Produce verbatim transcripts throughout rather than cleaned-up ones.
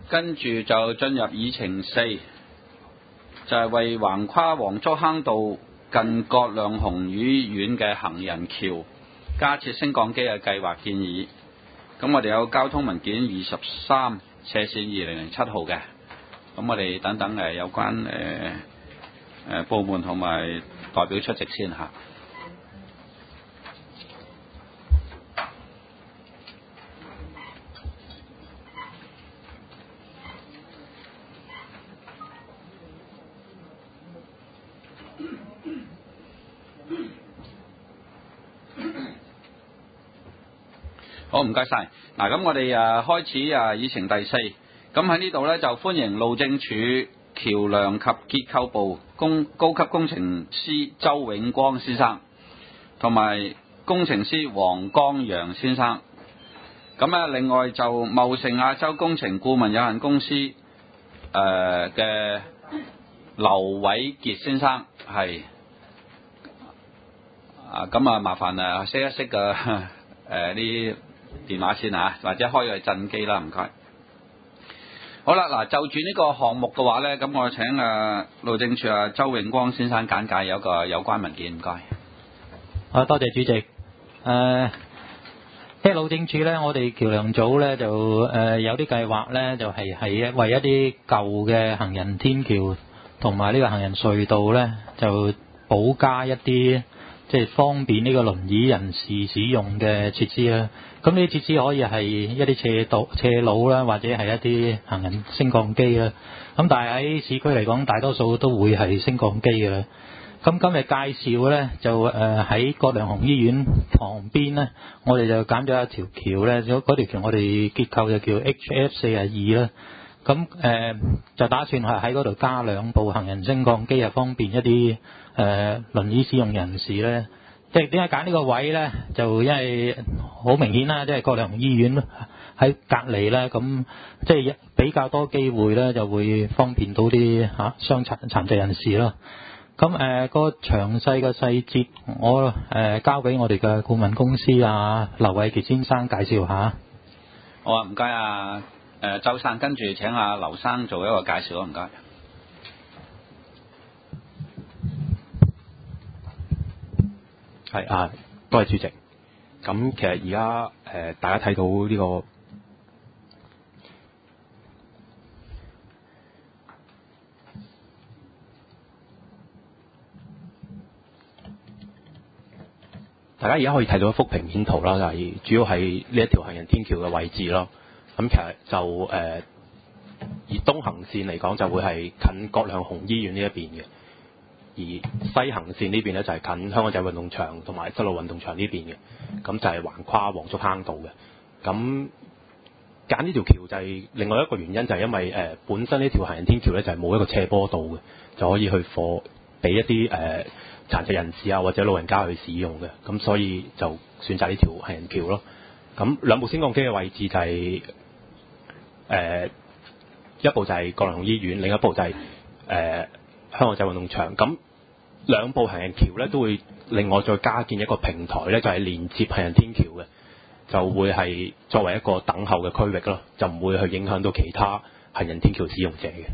跟住就進入議程四，就係為橫跨黃竹坑道近葛量洪醫院嘅行人橋加設升降機嘅計劃建議。咁我哋有交通文件二十三斜線二零零七號嘅。咁我哋等等誒有關誒誒、呃、部門同埋代表出席先嚇。好，唔該晒。嗱，咁我哋誒開始誒議程第四。咁喺呢度咧就歡迎路政署橋梁及結構部工高級工程師周永光先生，同埋工程師黃江陽先生。咁啊，另外就茂盛亞洲工程顧問有限公司誒嘅劉偉傑先生係啊，咁啊麻煩啊熄一熄嘅誒啲電話先嚇，或者開個震機啦，唔該。好啦，嗱，就住呢個項目嘅話咧，咁我請誒路政署啊周永光先生簡介有個有關文件，唔該。 啊，多謝主席。誒、呃，即係路政署咧，我哋橋梁組咧就誒、呃、有啲計劃咧，就係、是、係為一啲舊嘅行人天橋同埋呢個行人隧道咧，就補加一啲即係方便呢個輪椅人士使用嘅設施啦。咁呢啲設施可以係一啲斜道、斜路啦，或者係一啲行人升降機啦。咁但係喺市區嚟講，大多數都會係升降機嘅啦。咁今日介紹咧，就誒喺葛量洪醫院旁邊咧，我哋就揀咗一條橋咧，嗰條橋我哋結構就叫 H F 四十二啦。咁誒就打算係喺嗰度加兩部行人升降機，啊方便一啲誒輪椅使用人士咧。即係點解揀呢個位咧？就因為好明顯啦，即係葛量洪醫院喺隔離咧，咁即係比較多機會咧，就會方便到啲嚇傷殘殘疾人士咯。咁誒個詳細嘅細節，我誒、呃、交俾我哋嘅顧問公司啊劉偉傑先生介紹下。 好啊，唔該啊，誒周生，跟住請阿劉生做一個介紹啊，唔該。 係啊，多謝主席。咁其實而家誒大家睇到呢個大家而家可以睇到一幅平面圖啦，就係主要係呢一條行人天橋嘅位置咯。咁其實就誒、呃、以東行線嚟講，就會係近葛量洪醫院呢一邊嘅。而西行線呢邊咧就係近香港仔運動場同埋西路運動場呢邊嘅，咁就係橫跨黃竹坑道嘅。咁揀呢條橋就係另外一個原因，就係因為誒、呃、本身呢條行人天橋咧就係冇一個斜坡道嘅，就可以去貨俾一啲誒、呃、殘疾人士啊或者老人家去使用嘅，咁所以就選擇呢條行人橋咯。咁兩部升降機嘅位置就係、是、誒、呃、一部就係葛量洪醫院，另一部就係、是、誒、呃、香港仔運動場。咁兩部行人橋咧都會另外再加建一個平台咧，就係、是、連接行人天橋嘅，就會係作為一個等候嘅區域咯，就唔會去影響到其他行人天橋使用者嘅。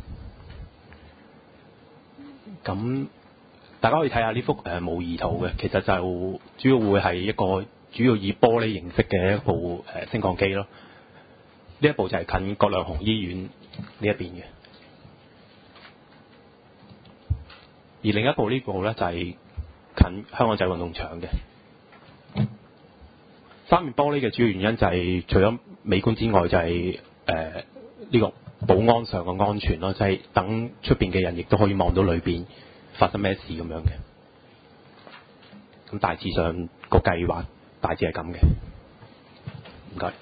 咁大家可以睇下呢幅誒模擬圖嘅，其實就主要會係一個主要以玻璃形式嘅一部誒升降機咯。呢一部就係近葛量洪醫院呢一邊嘅。而另一部呢部咧就係近香港仔運動場嘅。三面玻璃嘅主要原因就係除咗美觀之外，就係誒呢個保安上嘅安全咯，就係、是、等出邊嘅人亦都可以望到裏邊發生咩事咁樣嘅。咁大致上個計劃大致係咁嘅。唔該。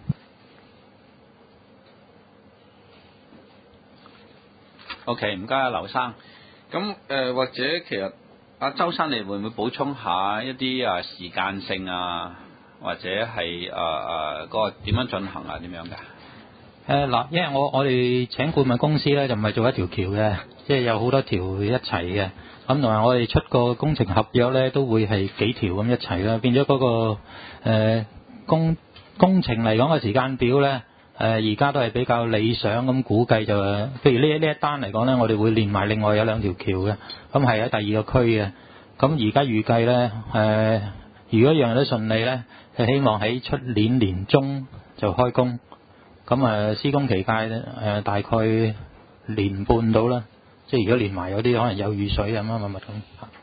OK， 唔該啊，劉生。咁誒、呃、或者其實阿周生，你會唔會補充下一啲啊時間性啊，或者係誒誒嗰個點樣進行啊？點樣嘅？ 誒嗱，因為我我哋請顧問公司咧，就唔係做一條橋嘅，即係有好多條一齊嘅。咁同埋我哋出個工程合約咧，都會係幾條咁一齊啦，變咗嗰、那個誒、呃、工工程嚟講嘅時間表咧，誒、 誒而家都係比較理想咁估計就，譬如呢呢一單嚟講咧，我哋會連埋另外有兩條橋嘅，咁係喺第二個區嘅。咁而家預計咧誒，如果樣樣都順利咧，係希望喺出年年中就開工。咁誒施工期間咧誒大概年半到啦，即係如果連埋有啲可能有雨水咁乜乜乜咁。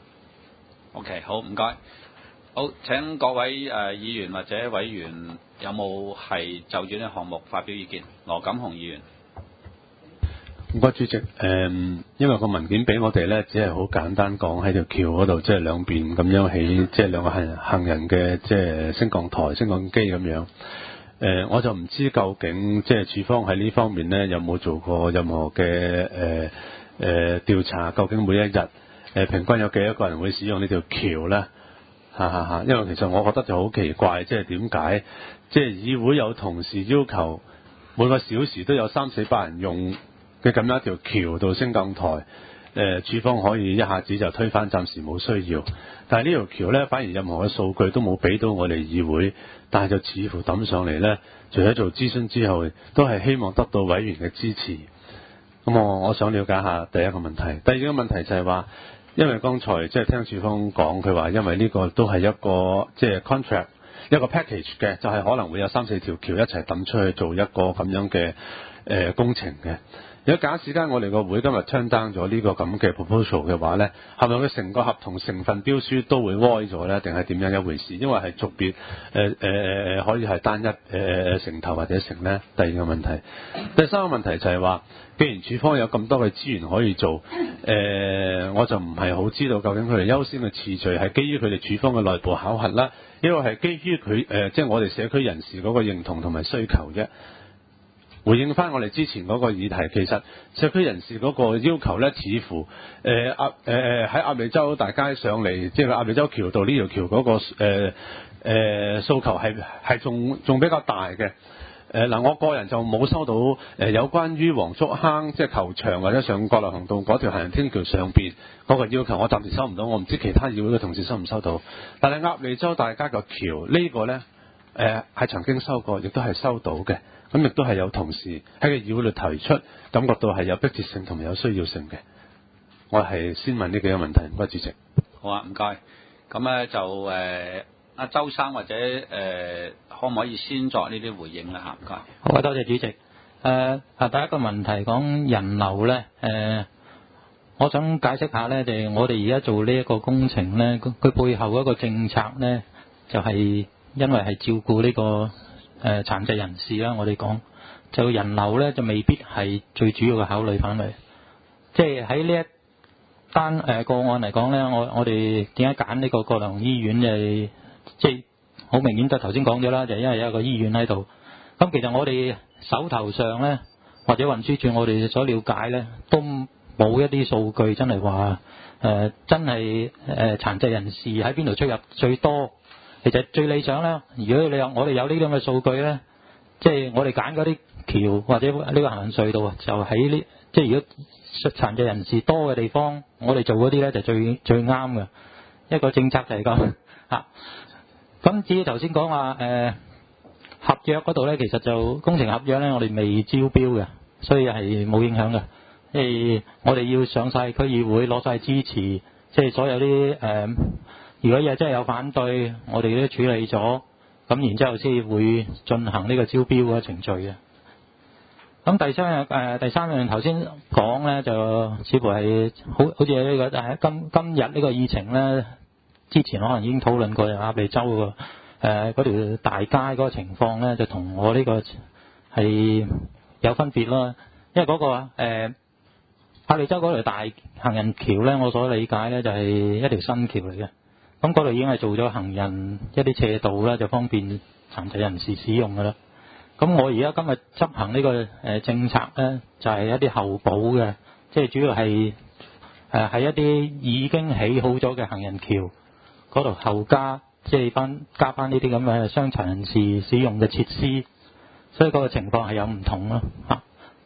OK， 好，唔該。好，請各位誒、呃、議員或者委員有冇係就住呢個項目發表意見？羅錦雄議員。 唔該，主席。誒、嗯，因為個文件俾我哋咧，只係好簡單講喺條橋嗰度，即係兩邊咁樣起，即係兩個行行人嘅即係升降台、升降機咁樣。誒、呃，我就唔知究竟即係處方喺呢方面咧有冇做過任何嘅誒誒調查？究竟每一日誒、呃、平均有幾多個人會使用呢條橋咧？哈哈哈！因為其實我覺得就好奇怪，即係點解即係議會有同事要求每個小時都有三四百人用嘅咁樣一條橋到升降台，誒、呃，處方可以一下子就推翻，暫時冇需要。但係呢條橋呢，反而任何嘅數據都冇俾到我哋議會，但係就似乎抌上嚟呢，除咗做諮詢之後，都係希望得到委員嘅支持。咁我我想了解下第一個問題，第二個問題就係話。因為剛才即係聽處方講，佢話因為呢個都係一個即係 contract 一個 package 嘅，就係可能會有三四條橋一齊抌出去做一個咁樣嘅誒、呃、工程嘅。如果假使間我哋個會今日 turn down 咗呢個咁嘅 proposal 嘅話咧，係咪佢成個合同成分標書都會歪咗咧？定係點樣一回事？因為係逐別誒誒誒可以係單一誒誒成頭或者成咧。第二個問題，第三個問題就係話。既然處方有咁多嘅資源可以做，誒、呃，我就唔係好知道究竟佢哋優先嘅次序係基於佢哋處方嘅內部考核啦，因為係基於佢誒，即、呃、係、就是、我哋社區人士嗰個認同同埋需求啫。回應翻我哋之前嗰個議題，其實社區人士嗰個要求咧，似乎誒鴨誒喺鴨脷洲大街上嚟，即係鴨脷洲橋道呢條橋嗰個誒誒、呃、訴求係係仲仲比較大嘅。誒嗱、呃，我個人就冇收到誒、呃、有關於黃竹坑即係球場或者上國樂行道嗰條行人天橋上邊嗰個要求，我暫時收唔到。我唔知其他議會嘅同事收唔收到。但係鴨脷洲大街個橋呢個呢，誒、呃、係曾經收過，亦都係收到嘅。咁亦都係有同事喺個議會度提出，感覺到係有迫切性同埋有需要性嘅。我係先問呢幾個問題，唔該主席。 好啊，唔該。咁咧就誒。呃阿周生或者誒、呃、可唔可以先作呢啲回應啦？嚇，唔該。 好啊，多謝主席。誒、呃、啊，第一個問題講人流咧，誒、呃，我想解釋下咧，就係、我哋而家做呢一個工程咧，佢背後嗰個政策咧，就係、是、因為係照顧呢、這個誒、呃、殘疾人士啦。我哋講就人流咧，就未必係最主要嘅考慮範圍。即係喺呢一單誒、呃、個案嚟講咧，我我哋點解揀呢個國良醫院嘅？即係好明顯，就頭先講咗啦，就係、因為有一個醫院喺度。咁其實我哋手頭上咧，或者運輸署我哋所了解咧，都冇一啲數據真係話誒真係誒、呃、殘疾人士喺邊度出入最多。其實最理想咧，如果你有我哋有呢啲咁嘅數據咧，即係我哋揀嗰啲橋或者呢個行人隧道啊，就喺呢即係如果殘疾人士多嘅地方，我哋做嗰啲咧就最最啱嘅一個政策就係咁嚇。咁至於頭先講話誒合約嗰度咧，其實就工程合約咧，我哋未招標嘅，所以係冇影響嘅。因為我哋要上晒區議會攞晒支持，即係所有啲誒、呃，如果有真係有反對，我哋都處理咗，咁然之後先會進行呢個招標嘅程序嘅。咁第三樣誒、呃，第三樣頭先講咧，就似乎係好好似呢、這個誒今今日呢個議程咧。之前可能已經討論過鴨脷洲個誒嗰條大街嗰個情況咧，就同我呢個係有分別咯。因為嗰、嗰個誒鴨脷洲嗰條大行人橋咧，我所理解咧就係一條新橋嚟嘅。咁嗰度已經係做咗行人一啲斜道啦，就方便殘疾人士使用㗎啦。咁我而家今日執行呢個誒政策咧，就係、係、一啲後補嘅，即係主要係誒喺一啲已經起好咗嘅行人橋。嗰度後加即係翻加翻呢啲咁嘅傷殘人士使用嘅設施，所以嗰個情況係有唔同咯嚇。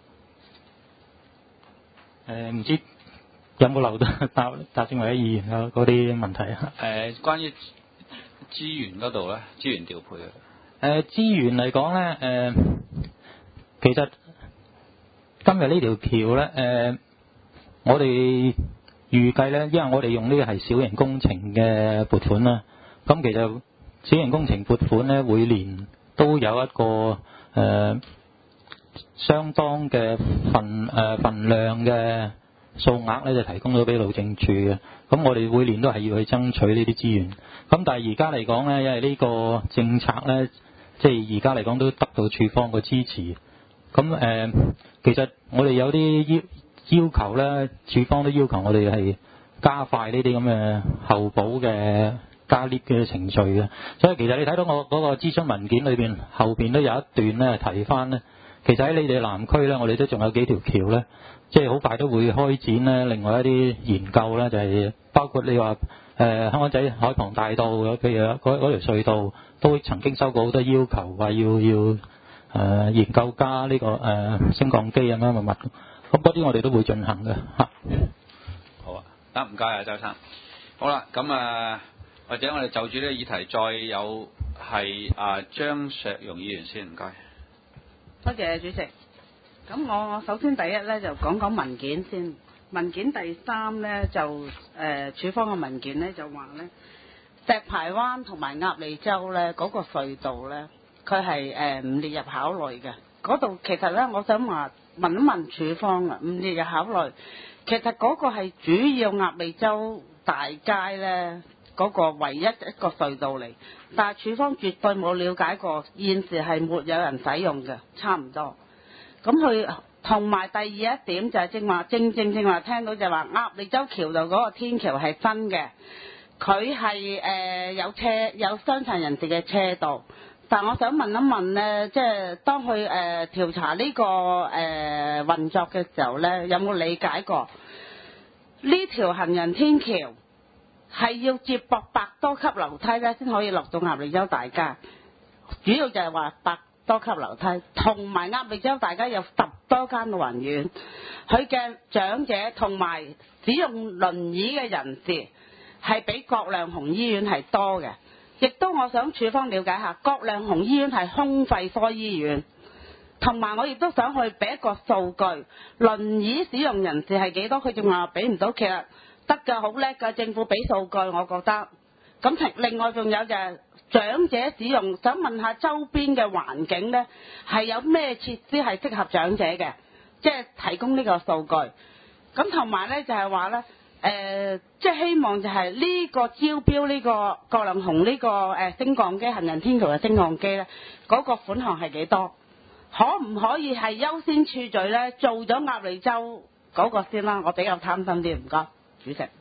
誒、啊、唔知有冇留到答答正位議員嗰啲問題啊？ 誒、呃，關於資源嗰度咧，資源調配啊。 誒資源嚟講咧，誒其實今日呢條橋咧，誒、呃，我哋預計咧，因為我哋用呢個係小型工程嘅撥款啦，咁其實小型工程撥款咧，每年都有一個誒、呃、相當嘅份誒、呃、份量嘅數額咧，就提供咗俾路政署嘅。咁我哋每年都係要去爭取呢啲資源。咁但係而家嚟講咧，因為呢個政策咧，即係而家嚟講都得到署方嘅支持。咁誒、呃，其實我哋有啲要要求咧，署方都要求我哋係加快呢啲咁嘅後補嘅加 lift 嘅程序嘅。所以其實你睇到我嗰個諮詢文件裏邊後邊都有一段咧提翻咧，其實喺你哋南區咧，我哋都仲有幾條橋咧，即係好快都會開展咧。另外一啲研究咧，就係、是、包括你話誒、呃、香港仔海傍大道，譬如嗰嗰條隧道都曾經收過好多要求，話要要誒、呃、研究加呢、這個誒、呃、升降機咁樣物物。咁嗰啲我哋都會進行嘅嚇。 好啊，得唔該啊，周生。好啦，咁啊，或者我哋就住呢個議題再有係啊張碩容議員先，唔該。 多謝主席。咁我我首先第一咧就講講文件先。文件第三咧就誒、呃、署方嘅文件咧就話咧石排灣同埋鴨脷洲咧嗰、那個隧道咧，佢係誒唔列入考慮嘅。嗰度其實咧，我想話問一問署方啊，唔列入考慮。其實嗰個係主要鴨脷洲大街咧嗰、那個唯一一個隧道嚟，但係署方絕對冇了解過，現時係沒有人使用嘅，差唔多。咁佢同埋第二一點就係正話，正正正話聽到就話鴨脷洲橋道嗰個天橋係新嘅，佢係誒有車有傷殘人士嘅車道。但我想問一問咧，即係當佢誒、呃、調查呢、這個誒、呃、運作嘅時候咧，有冇理解過呢條行人天橋係要接駁百多級樓梯咧，先可以落到鴨脷洲大街？主要就係話百多級樓梯，同埋鴨脷洲大街有十多間老人院，佢嘅長者同埋使用輪椅嘅人士係比葛量洪醫院係多嘅。亦都我想署方了解下，葛量洪醫院係胸肺科醫院，同埋我亦都想去俾一個數據，輪椅使用人士係幾多？佢仲話俾唔到，其實得㗎，好叻㗎，政府俾數據，我覺得。咁另外仲有就係長者使用，想問下周邊嘅環境呢，係有咩設施係適合長者嘅，即係提供呢個數據。咁同埋呢，就係話呢。誒、呃，即係希望就係呢個招標呢、這個葛量洪呢個誒升降機行人天橋嘅升降機咧，嗰、那個款項係幾多？可唔可以係優先處序咧？做咗鴨脷洲嗰個先啦，我比較貪心啲，唔該，主席。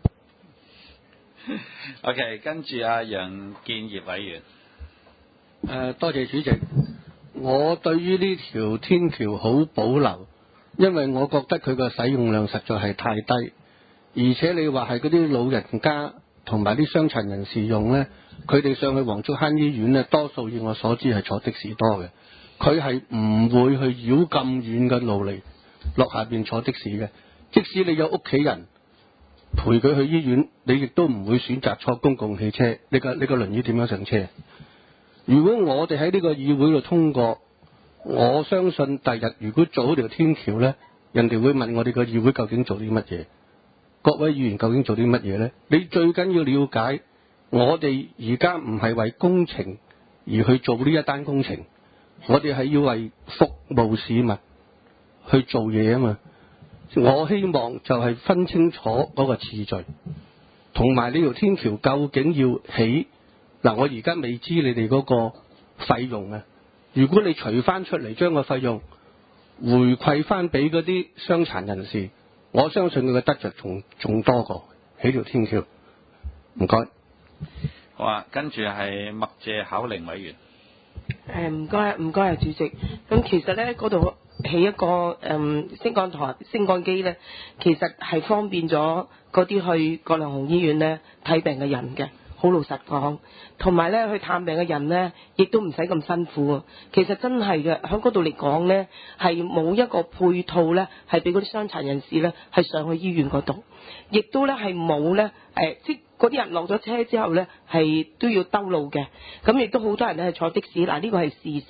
OK， 跟住阿楊建業委員。 誒、呃，多謝主席。我對於呢條天橋好保留，因為我覺得佢個使用量實在係太低。而且你話係嗰啲老人家同埋啲傷殘人士用呢，佢哋上去黃竹坑醫院呢，多數以我所知係坐的士多嘅，佢係唔會去繞咁遠嘅路嚟落下邊坐的士嘅。即使你有屋企人陪佢去醫院，你亦都唔會選擇坐公共汽車。你個你個輪椅點樣上車？如果我哋喺呢個議會度通過，我相信第日如果做好條天橋呢，人哋會問我哋個議會究竟做啲乜嘢？各位議員究竟做啲乜嘢呢？你最緊要了解，我哋而家唔係為工程而去做呢一單工程，我哋係要為服務市民去做嘢啊嘛。我希望就係分清楚嗰個次序，同埋呢條天橋究竟要起嗱，我而家未知你哋嗰個費用啊。如果你除翻出嚟，將個費用回饋翻俾嗰啲傷殘人士，我相信佢嘅得着仲仲多過起條天橋。唔該。 好啊，跟住係麥謝巧玲委員。 誒唔該唔該啊，主席。咁其實咧嗰度起一個誒、嗯、升降台升降機咧，其實係方便咗嗰啲去葛量洪醫院咧睇病嘅人嘅。好老實講，同埋咧去探病嘅人咧，亦都唔使咁辛苦啊。其實真係嘅，喺嗰度嚟講咧，係冇一個配套咧，係俾嗰啲傷殘人士咧係上去醫院嗰度，亦都咧係冇咧誒，即嗰啲人落咗車之後咧係都要兜路嘅。咁亦都好多人咧係坐的士，嗱呢個係事實。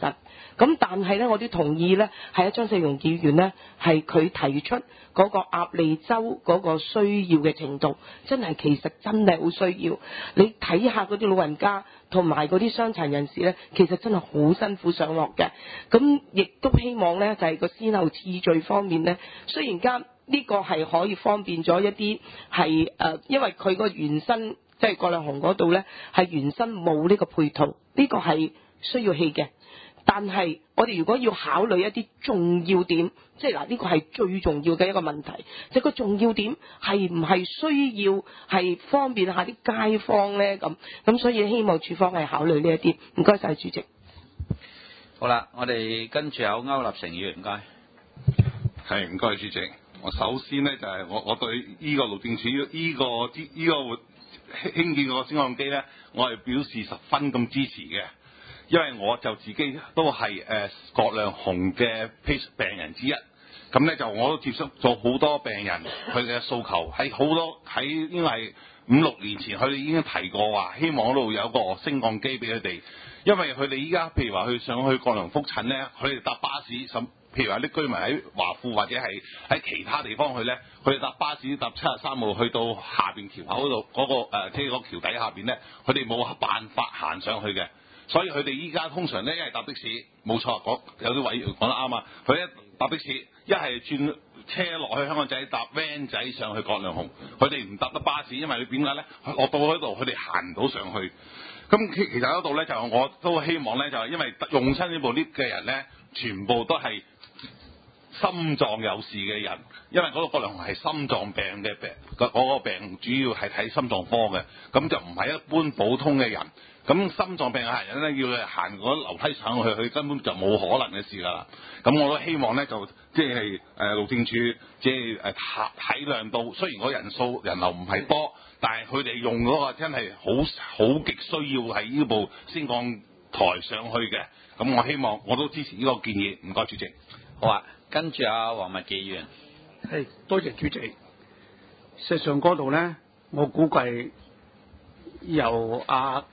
咁但係咧，我都同意咧，係啊張世榮議員咧，係佢提出嗰個鴨脷洲嗰個需要嘅程度，真係其實真係好需要。你睇下嗰啲老人家同埋嗰啲傷殘人士咧，其實真係好辛苦上落嘅。咁亦都希望咧，就係、是、個先後次序方面咧，雖然間呢個係可以方便咗一啲係誒，因為佢個原身即係葛量洪嗰度咧，係原身冇呢個配套，呢、這個係需要氣嘅。但係我哋如果要考慮一啲重要點，即係嗱呢個係最重要嘅一個問題，就係個重要點係唔係需要係方便下啲街坊咧咁，咁所以希望處方係考慮呢一啲。唔該晒主席。 好啦，我哋跟住有歐立成議員，唔該。 係唔該主席。我首先呢，就係、是、我我對呢個路政署呢、這個呢、這個興建個升降機呢，我係表示十分咁支持嘅。因為我就自己都係誒葛量洪嘅病人之一，咁咧就我都接觸咗好多病人，佢嘅訴求喺好多喺應該係五六年前，佢哋已經提過話，希望嗰度有個升降機俾佢哋，因為佢哋依家譬如話去上去葛量復診咧，佢哋搭巴士，甚譬如話啲居民喺華富或者係喺其他地方去咧，佢哋搭巴士搭七十三號去到下邊橋口嗰度嗰個誒即係個橋底下邊咧，佢哋冇辦法行上去嘅。所以佢哋依家通常咧，一係搭的士，冇錯，講有啲位講得啱啊！佢一搭的士，一係轉車落去香港仔搭 van 仔上去葛量洪，佢哋唔搭得巴士，因為你點解咧？落到嗰度，佢哋行唔到上去。咁其其實嗰度咧，就我都希望咧，就係因為用親呢部 lift 嘅人咧，全部都係心臟有事嘅人，因為嗰個葛量洪係心臟病嘅病，嗰、嗰個病主要係睇心臟科嘅，咁就唔係一般普通嘅人。咁心臟病嘅客人咧，要佢行嗰樓梯上去，佢根本就冇可能嘅事㗎啦。咁我都希望咧，就即係誒路政署即係誒體諒到，雖然嗰人數人流唔係多，但係佢哋用嗰個真係好好極需要係呢部升降台上去嘅。咁我希望我都支持呢個建議。唔該主席。 好啊，跟住阿黃文傑議員。 係，多謝主席。實際上嗰度咧，我估計由阿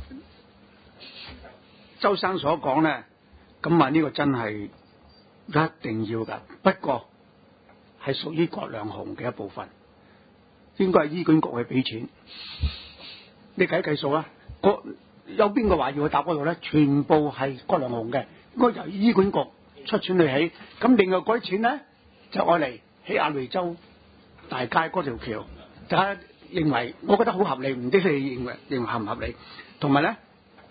周生所講咧，咁啊呢個真係一定要㗎。不過係屬於葛量洪嘅一部分，應該係醫管局去俾錢。你計計數啊？有邊個話要去搭嗰度咧？全部係葛量洪嘅，應該由醫管局出錢去起。咁另外嗰啲錢咧，就愛嚟起鴨脷洲大街嗰條橋。大家認為，我覺得好合理，唔知你認為認為合唔合理？同埋咧。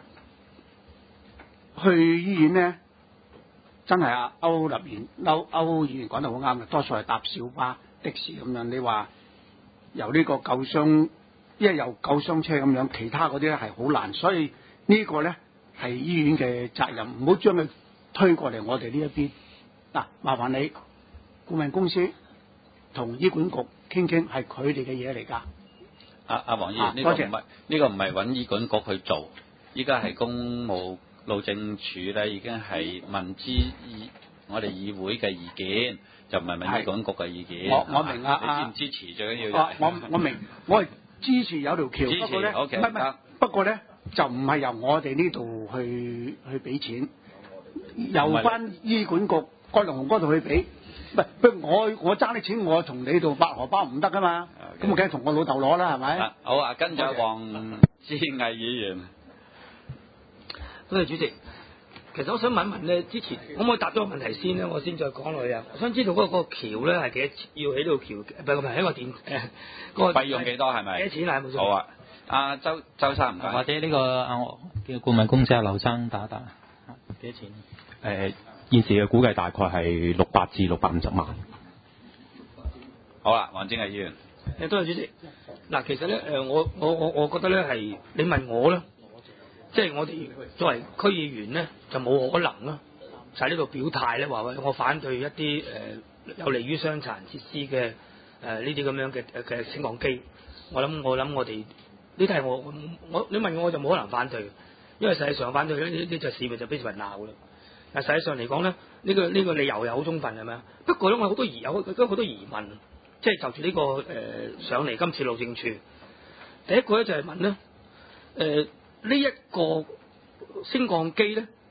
去醫院咧，真係啊歐立員歐歐議員講得好啱嘅，多數係搭小巴、的士咁樣。你話由呢個救傷，因為由救傷車咁樣，其他嗰啲咧係好難，所以呢個咧係醫院嘅責任，唔好將佢推過嚟我哋呢一邊。嗱、啊，麻煩你顧問公司同醫管局傾傾，係佢哋嘅嘢嚟㗎。 阿阿黃議員，呢、啊、個唔係呢個唔係揾醫管局去做，依家係公務。路政署咧已經係問之議我哋議會嘅意見，就唔係問醫管局嘅意見。 我我明啊， 你支唔支持最緊要、 啊？我我明，我係支持有條橋， 支持不過咧，唔係唔係，不過咧就唔係由我哋呢度去去俾錢，由翻醫管局葛量洪嗰度去俾。唔係，不如我我爭啲錢，我從你度發荷包唔得噶嘛？咁我梗係同我老豆攞啦，係咪？ 好啊，跟住黃之毅議員。 多謝主席。其實我想問一問咧，之前可唔可以答咗個問題先咧？我先再講落去啊。我想知道嗰個橋咧係幾多要起到橋？唔係唔係一個電誒嗰個費用幾多係咪？ 幾錢啊？冇錯。 好啊，阿周周生唔該。 或者呢、這個啊，叫顧問公司阿劉生打一打幾多錢？誒、 呃，現時嘅估計大概係六百至六百五十萬。 好啦，黃之毅議員。 誒，多謝主席。嗱，其實咧誒，我我我我覺得咧係你問我咧。即係我哋作為區議員咧，就冇可能啦，就喺呢度表態咧，話喂我反對一啲誒、呃、有利於傷殘設施嘅誒呢啲咁樣嘅嘅升降機。我諗我諗我哋呢啲係我我你問我我就冇可能反對，因為實際上反對呢呢呢就市民就俾市民鬧㗎啦。但實際上嚟講咧，呢、呢個呢、呢個理由又好充分係咪啊？不過咧我好多疑有都好多疑問，即係就住呢、呢個誒、呃、上嚟今次路政署，第一個咧就係問咧誒。呃呢一個升降機咧，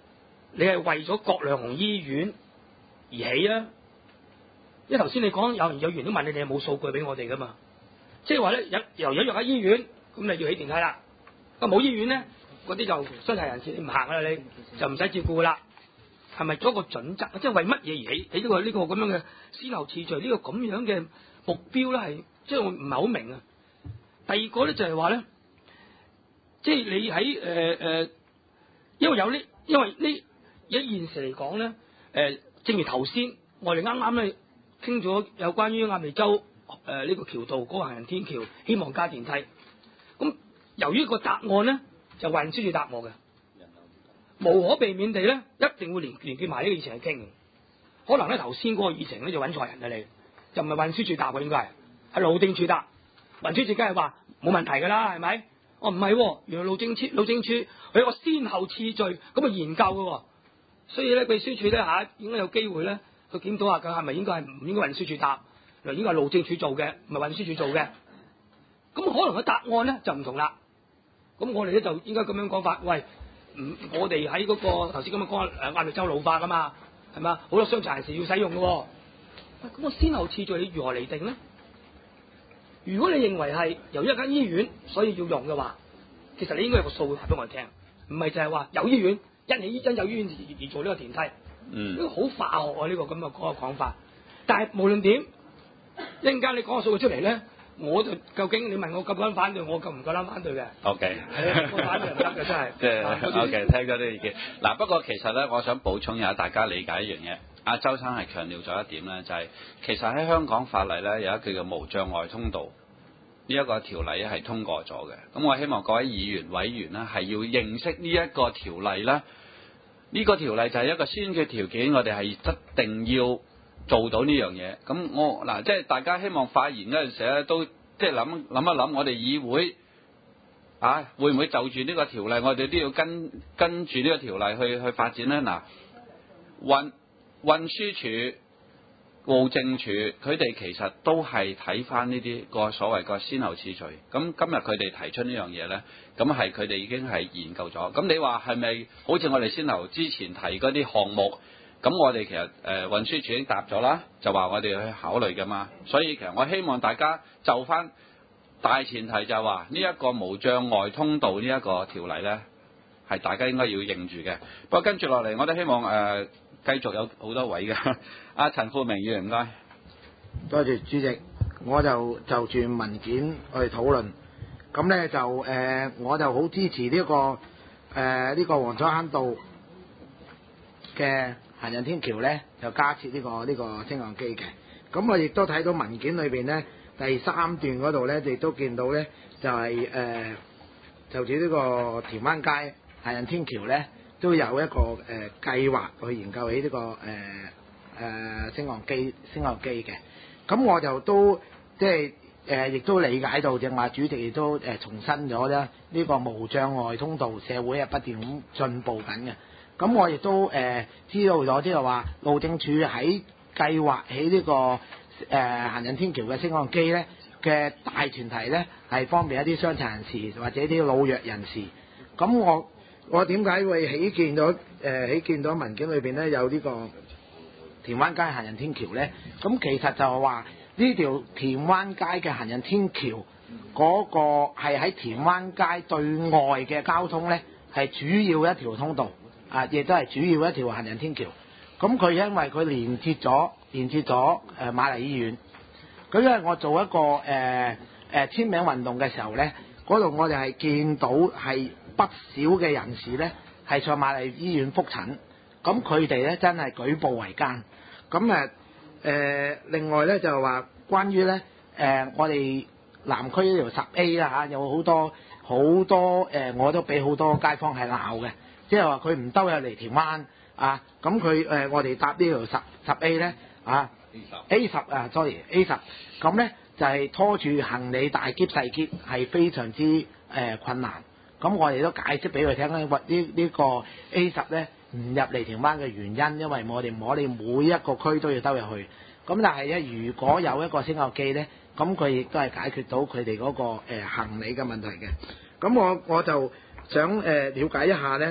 你係為咗葛量洪醫院而起啊？因為頭先你講有有議員都問你哋有冇數據俾我哋噶嘛？即係話咧，由由咗入喺醫院，咁你要起電梯啦。咁冇醫院咧，嗰啲就傷殘人士你唔行啦，你就唔使照顧噶啦。係咪做一個準則？即係為乜嘢而起起呢個呢個咁樣嘅先後次序呢個咁樣嘅目標咧？係即係我唔係好明啊。第二個咧就係話咧，即係你喺誒誒，因為有呢，因為呢而家現時嚟講咧，誒、呃，正如頭先我哋啱啱咧傾咗有關於鴨脷洲誒呢、呃這個橋道嗰個行人天橋，希望加電梯。咁由於個答案咧就運輸署答我嘅。無可避免地咧，一定會連連結埋呢個議程去傾嘅。可能咧頭先嗰個議程咧就揾錯人啊，你就唔係運輸署答嘅，應該係係路政署答。運輸署梗係話冇問題㗎啦，係咪？哦唔係，原來路政署路政署佢有個先後次序咁去研究嘅，所以咧秘書處咧嚇應該有機會咧去檢討下佢係咪應該係唔應該運輸署答，嗱應該係路政署做嘅，唔係運輸署做嘅。咁可能個答案咧就唔同啦。咁我哋咧就應該咁樣講法，喂。唔，我哋喺嗰個頭先咁樣講誒鴨脷洲老化噶嘛，係嘛？好多傷殘人士要使用嘅喎。咁我先後次序你如何釐定咧？如果你認為係由一間醫院所以要用嘅話，其實你應該有個數話俾我哋聽，唔係就係話有醫院因起因有醫院而而做呢個電梯。嗯，呢個好化學啊！呢、呢個咁嘅嗰個講法。但係無論點，一陣間你講個數據出嚟咧。我就究竟你問我夠唔夠反對，我夠唔夠膽反對嘅 ？OK， 係啊，我反對唔得嘅真係。 即係 OK，聽咗啲意見。嗱，不過其實咧，我想補充一下大家理解一樣嘢。阿周生係強調咗一點咧，就係、是、其實喺香港法例咧有一句叫無障礙通道，呢、這、一個條例係通過咗嘅。咁我希望各位議員委員咧係要認識呢一個條例啦。呢、這個條例就係一個先決條件，我哋係一定要做到呢樣嘢，咁我嗱即係大家希望發言嗰陣時咧，都即係諗諗一諗，我哋議會啊會唔會就住呢個條例，我哋都要跟跟住呢個條例去去發展咧？嗱，運運輸署、路政署，佢哋其實都係睇翻呢啲個所謂個先後次序。咁今日佢哋提出呢樣嘢咧，咁係佢哋已經係研究咗。咁你話係咪好似我哋先頭之前提嗰啲項目？咁我哋其實誒、呃、運輸署已經答咗啦，就話我哋去考慮㗎嘛，所以其實我希望大家就翻大前提就係話呢一個無障礙通道呢一個條例咧，係大家應該要認住嘅。不過跟住落嚟，我都希望誒、呃、繼續有好多位嘅。阿陳富明議員唔該， 多謝主席，我就就住文件去討論，咁咧就誒、呃、我就好支持呢、這個誒呢、呃這個黃竹坑道嘅行人天橋咧就加設呢、這個呢、這個升降機嘅，咁我亦都睇到文件裏邊咧第三段嗰度咧，亦都見到咧就係、是、誒、呃、就住呢個田灣街行人天橋咧都有一個誒、呃、計劃去研究起呢、這個誒誒、呃、升降機升降機嘅，咁我就都即係誒亦都理解到正話主席亦都誒、呃、重申咗咧呢個無障礙通道社會係不斷咁進步緊嘅。咁我亦都誒、呃、知道咗，即係話路政署喺計劃起呢、這個誒、呃、行人天橋嘅升降機咧嘅大團體咧，係方便一啲傷殘人士或者啲老弱人士。咁我我點解會起見到誒、呃、起見到文件裏邊咧有呢個田灣街行人天橋咧？咁其實就係話呢條田灣街嘅行人天橋嗰個係喺田灣街對外嘅交通咧，係主要一條通道。啊！亦都係主要一條行人天橋，咁佢因為佢連接咗連接咗誒瑪麗醫院，咁因為我做一個誒誒、呃呃、簽名運動嘅時候咧，嗰度我哋係見到係不少嘅人士咧係上瑪麗醫院覆診，咁佢哋咧真係舉步維艱，咁誒誒另外咧就係話關於咧誒我哋南區呢條十 A 啦嚇，有好多好多誒、呃、我都俾好多街坊係鬧嘅。即係話佢唔兜入嚟田灣啊，咁佢誒我哋搭呢條十十 A 咧啊 A 十啊 sorry A 十，咁咧就係、是、拖住行李大篋細篋係非常之誒、呃、困難。咁我哋都解釋俾佢聽咧，或、這個、呢呢個 A 十咧唔入嚟田灣嘅原因，因為我哋我哋每一個區都要兜入去。咁但係咧，如果有一個升降機咧，咁佢亦都係解決到佢哋嗰個、呃、行李嘅問題嘅。咁我我就想誒、呃、了解一下咧。誒、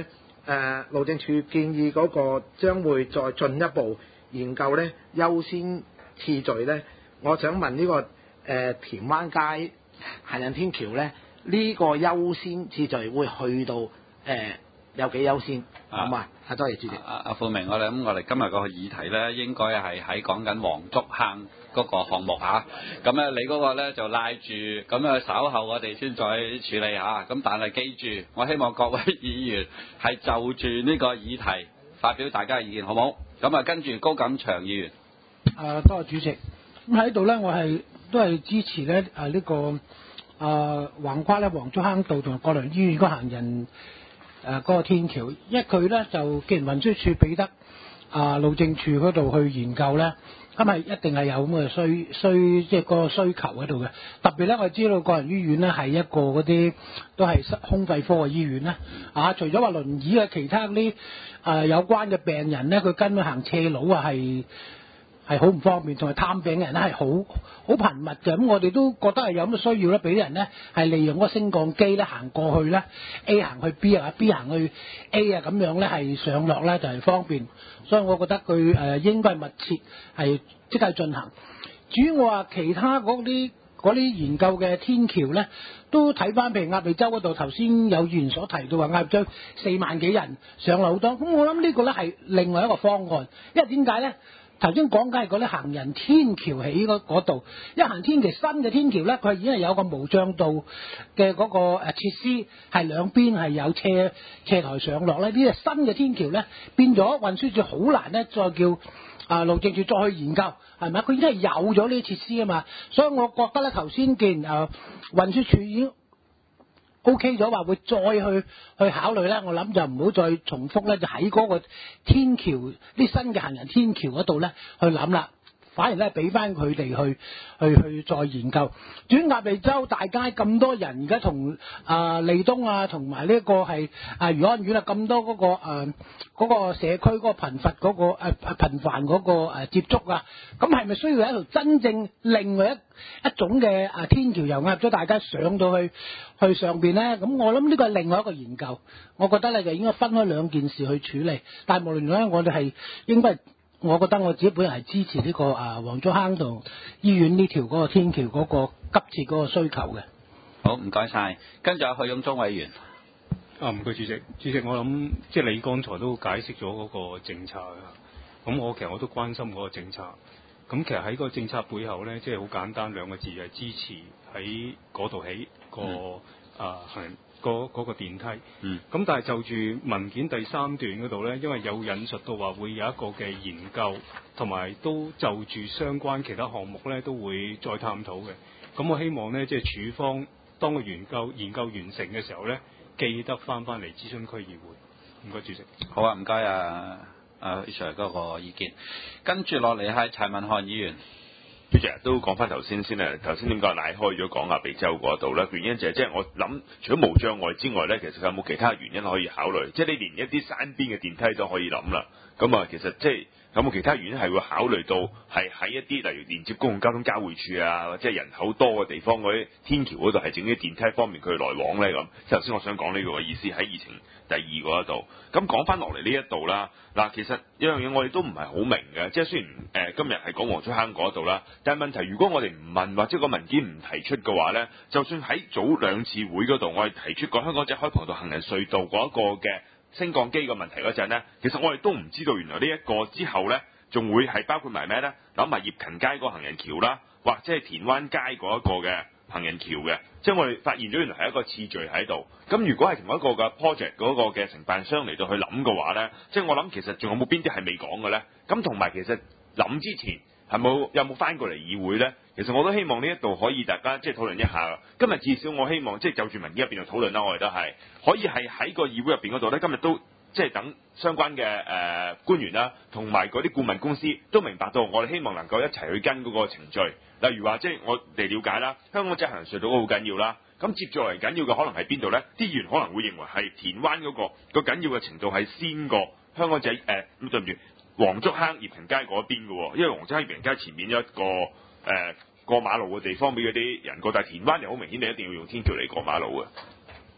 誒路政署建議嗰個將會再進一步研究咧優先次序咧，我想問呢、這個誒、呃、田灣街行人天橋咧，呢、這個優先次序會去到誒、呃、有幾優先？好嘛？啊，多謝主席。 阿阿富明，我哋咁，我哋今日個議題咧，應該係喺講緊黃竹坑嗰個項目嚇。咁咧，你嗰個咧就賴住，咁啊稍後我哋先再處理嚇。咁但係記住，我希望各位議員係就住呢個議題發表大家嘅意見，好冇？咁啊，跟住高錦祥議員。 誒，多謝主席。咁喺度咧，我係都係支持咧誒呢個誒橫跨咧黃竹坑道同埋國良醫院嗰行人。誒嗰、呃那個天橋，因為佢咧就既然運輸署俾得啊、呃、路政署嗰度去研究咧，咁係一定係有咁嘅需需即係個需求喺度嘅。特別咧，我知道國仁醫院咧係一個嗰啲都係胸肺科嘅醫院咧，啊，除咗話輪椅嘅其他啲誒、呃、有關嘅病人咧，佢跟佢行斜路啊係。係好唔方便，同埋探病嘅人咧係好好頻密嘅，咁我哋都覺得係有咁嘅需要咧，俾啲人咧係利用嗰個升降機咧行過去咧 A 行去 B 啊 ，B 行去 A 啊，咁樣咧係上落咧就係方便，所以我覺得佢誒應該係密切係即刻進行。至於我話其他嗰啲嗰啲研究嘅天橋咧，都睇翻譬如鴨脷洲嗰度，頭先有議員所提到話鴨脷洲四萬幾人上落好多，咁我諗呢個咧係另外一個方案，因為點解咧？頭先講緊係嗰啲行人天橋起嗰度，一行天橋新嘅天橋咧，佢已經係有個無障道嘅嗰個誒設施，係兩邊係有斜斜台上落咧。呢啲新嘅天橋咧，變咗運輸署好難咧，再叫啊路政署再去研究，係咪？佢已經係有咗呢啲設施啊嘛，所以我覺得咧頭先見誒運輸署已經。O K 咗話會再去去考慮咧，我諗就唔好再重複咧，就喺嗰個天橋啲新嘅行人天橋嗰度咧去諗啦，反而咧俾翻佢哋去去去再研究。至於鴨脷洲大街咁多人，而家同啊利東啊同埋呢一個係啊漁安苑啊咁多嗰、嗰個誒嗰、呃嗰個社區嗰個頻繁嗰、嗰個誒、呃、頻繁嗰個誒接觸啊，咁係咪需要一條真正另外一一種嘅啊天橋由鴨咗大家上到去去上邊咧？咁我諗呢個係另外一個研究，我覺得咧就應該分開兩件事去處理。但係無論如何，我哋係應該，我覺得我自己本人係支持呢、這個啊黃竹坑道醫院呢條嗰個天橋嗰個急切嗰個需求嘅。 好，唔該晒。跟住許勇忠委員。 啊，唔該主席，主席我諗即係你剛才都解釋咗嗰個政策㗎，咁我其實我都關心嗰個政策。咁其實喺個政策背後咧，即係好簡單兩個字，係支持喺嗰度起個、嗯、啊行嗰嗰個電梯。嗯。咁但係就住文件第三段嗰度咧，因為有引述到話會有一個嘅研究，同埋都就住相關其他項目咧都會再探討嘅。咁我希望咧，即係署方當個研究研究完成嘅時候咧，記得翻翻嚟諮詢區議會。唔該，主席。 好啊，唔該啊。啊 Sir 嗰個意見，跟住落嚟係柴文漢議員。 主席都講翻頭先先啦，頭先點解賴開咗講鴨脷洲嗰度咧？原因就係即係我諗，除咗無障礙之外咧，其實有冇其他原因可以考慮？即係你連一啲山邊嘅電梯都可以諗啦。咁啊，其實即係有冇其他原因係會考慮到係喺一啲例如連接公共交通交匯處啊，或者人口多嘅地方嗰啲天橋嗰度係整啲電梯方面佢來往咧咁。即係頭先我想講呢個意思喺議程第二嗰一度。咁講翻落嚟呢一度啦，嗱，其實一樣嘢我哋都唔係好明嘅，即係雖然誒、呃、今日係講黃竹坑嗰度啦，但係問題如果我哋唔問或者個文件唔提出嘅話咧，就算喺早兩次會嗰度我哋提出過香港仔海傍道行人隧道嗰一個嘅升降機嘅問題嗰陣咧，其實我哋都唔知道原來呢一個之後咧，仲會係包括埋咩咧？諗埋業勤街嗰個行人橋啦，或者係田灣街嗰一個嘅行人橋嘅，即係我哋發現咗原來係一個次序喺度。咁如果係同一個嘅 project 嗰個嘅承辦商嚟到去諗嘅話咧，即係我諗其實仲有冇邊啲係未講嘅咧？咁同埋其實諗之前係冇有冇翻過嚟議會咧？其實我都希望呢一度可以大家即係討論一下。今日至少我希望即係就住文件入邊度討論啦，我哋都係可以係喺個議會入邊嗰度咧，今日都即係等相關嘅誒、呃、官員啦，同埋嗰啲顧問公司都明白到，我哋希望能夠一齊去跟嗰個程序。例如話，即係我哋了解啦，香港仔行人隧道好緊要啦。咁接住嚟緊要嘅可能係邊度咧？啲議員可能會認為係田灣嗰、個個緊要嘅程度係先過香港仔誒咁對唔住黃竹坑業勤街嗰邊嘅喎，因為黃竹坑業勤街前面有一個誒、呃、過馬路嘅地方俾嗰啲人過，但係田灣又好明顯你一定要用天橋嚟過馬路嘅。